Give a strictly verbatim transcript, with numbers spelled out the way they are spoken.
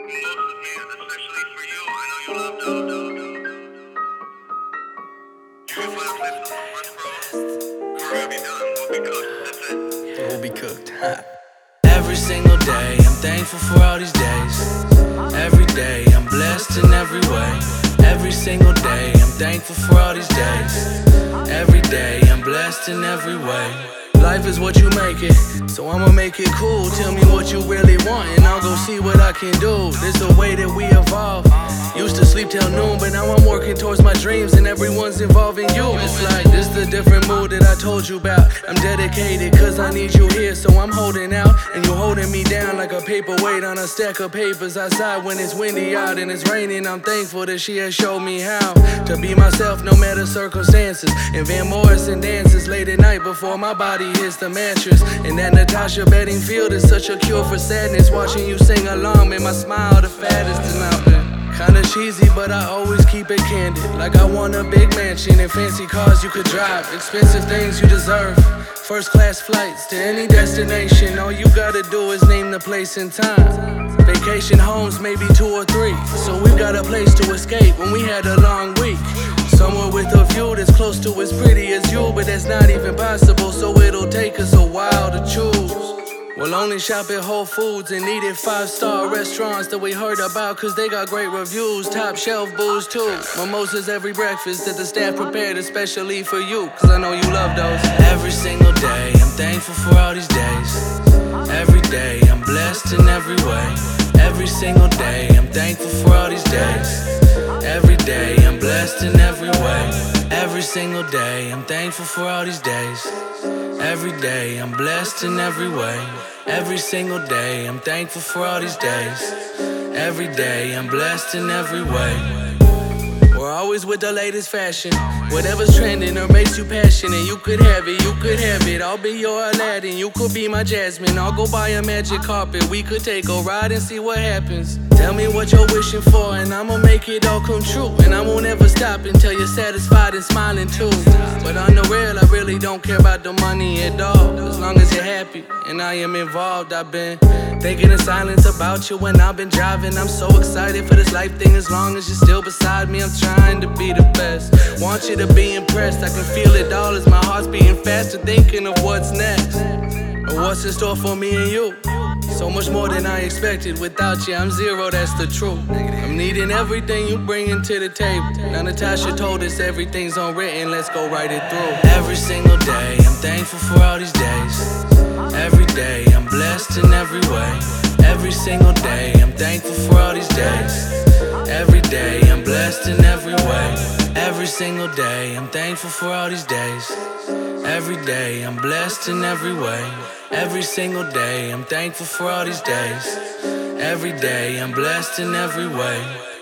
especially for you. I know you love those. You can find a place with one bro. We're gonna be done. We'll be cooked. That's it. We'll be cooked. Every single day, I'm thankful for all these days. Every day, I'm blessed in every way. Every single day, I'm thankful for all these days. Every day, I'm blessed in every way. Life is what you make it, so I'ma make it cool. Tell me what you really want, and I'll go see what I can do. There's a way that we evolve. Used to sleep till noon, but now I'm working towards my dreams, and everyone's involving you. It's like this the different mood that I told you about. I'm dedicated, cause I need you here, so I'm holding out, and you're holding me down like a paperweight on a stack of papers outside when it's windy out and it's raining. I'm thankful that she has showed me how to be myself no matter circumstances. And Van Morrison dances late at night before my body hits the mattress. And that Natasha Bedingfield is such a cure for sadness. Watching you sing along made my smile the fattest. And I've been kinda cheesy, but I always keep it candid. Like I want a big mansion and fancy cars you could drive, expensive things you deserve, first class flights to any destination. All you gotta do is name the place and time. Vacation homes, maybe two or three, so we've got a place to escape when we had a long week. Somewhere with a view that's close to as pretty as you, but that's not even possible, so it'll take us a while to choose. We'll only shop at Whole Foods and eat at five-star restaurants that we heard about, cause they got great reviews, top shelf booze too. Mimosas every breakfast that the staff prepared especially for you, cause I know you love those. Every single day, I'm thankful for all these days. Every day, I'm blessed in every way. Every single day, I'm thankful for all these days. Every day, I'm blessed in every way. Every single day, I'm thankful for all these days. Every day, I'm blessed in every way. Every single day, I'm thankful for all these days. Every day, I'm blessed in every way. We're always with the latest fashion. Whatever's trending or makes you passionate, you could have it, you could have it. I'll be your Aladdin, you could be my Jasmine. I'll go buy a magic carpet, we could take a ride and see what happens. Tell me what you're wishing for and I'ma make it all come true. And I won't ever stop until you're satisfied and smiling too. But on the real, I really don't care about the money at all, as long as you're happy and I am involved. I've been thinking in silence about you when I've been driving. I'm so excited for this life thing, as long as you're still beside me. I'm trying to be the best, want you to be impressed. I can feel it all as my heart's beating faster, thinking of what's next, or what's in store for me and you. So much more than I expected. Without you, I'm zero, that's the truth. I'm needing everything you bringing to the table. Now Natasha told us everything's unwritten, let's go write it through. Every single day, I'm thankful for all these days. Every day, I'm blessed in every way. Every single day, I'm thankful for all these days. Every day, I'm blessed in every way. Every single day, I'm thankful for all these days. Every day, I'm blessed in every way. Every single day, I'm thankful for all these days. Every day, I'm blessed in every way.